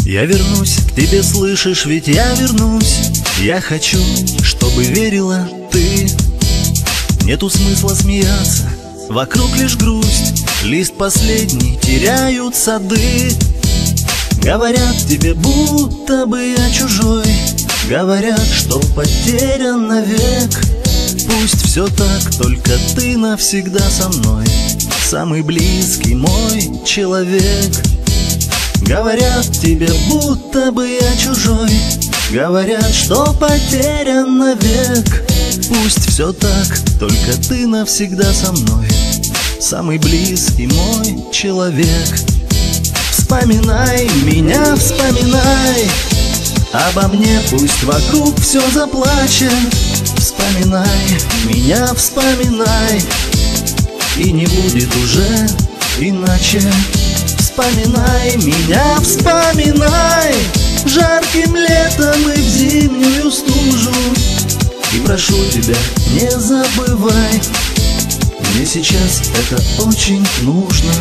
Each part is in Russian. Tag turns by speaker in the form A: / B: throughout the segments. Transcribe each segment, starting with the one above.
A: Я вернусь к тебе, слышишь, ведь я вернусь. Я хочу, чтобы верила ты. Нету смысла смеяться, вокруг лишь грусть. Лист последний, теряют сады. Говорят тебе, будто бы я чужой. Говорят, что потерян навек. Пусть все так, только ты навсегда со мной. Самый близкий мой человек. Говорят тебе, будто бы я чужой. Говорят, что потерян навек. Пусть все так, только ты навсегда со мной. Самый близкий мой человек. Вспоминай меня, вспоминай обо мне, пусть вокруг все заплачет. Вспоминай меня, вспоминай, и не будет уже иначе. Вспоминай меня, вспоминай жарким летом и в зимнюю стужу. И прошу тебя, не забывай, мне сейчас это очень нужно.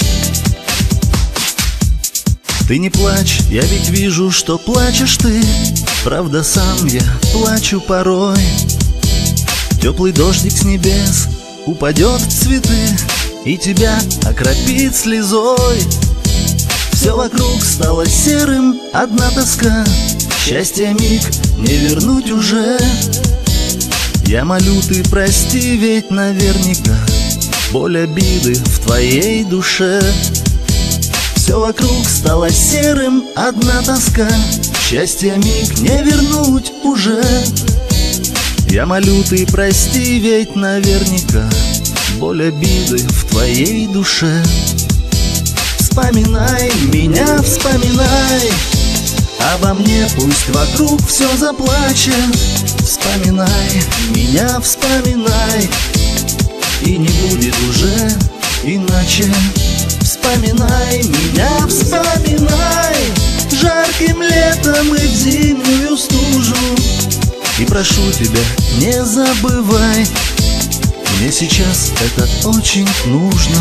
A: Ты не плачь, я ведь вижу, что плачешь ты. Правда, сам я плачу порой. Теплый дождик с небес упадет в цветы и тебя окропит слезой. Все вокруг стало серым, одна тоска. Счастье миг не вернуть уже. Я молю, ты прости, ведь наверняка боль обиды в твоей душе. Все вокруг стало серым, одна тоска. Счастье миг не вернуть уже. Я молю, ты прости, ведь наверняка боль обиды в твоей душе. Вспоминай меня, вспоминай обо мне, пусть вокруг все заплачет. Вспоминай меня, вспоминай, и не будет уже иначе. Вспоминай меня, вспоминай жарким летом и в зимнюю стужу. И прошу тебя, не забывай, мне сейчас это очень нужно.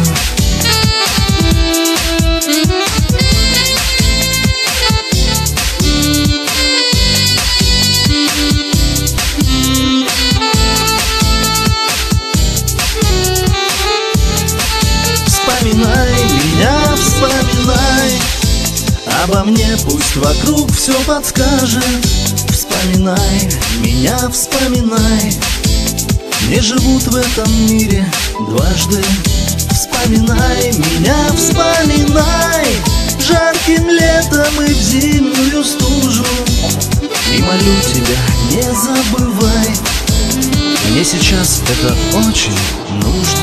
A: Вспоминай меня, вспоминай обо мне, пусть вокруг все подскажет. Вспоминай меня, вспоминай, не живут в этом мире дважды. Вспоминай меня, вспоминай жарким летом и в зимнюю стужу. И молю тебя, не забывай, мне сейчас это очень нужно.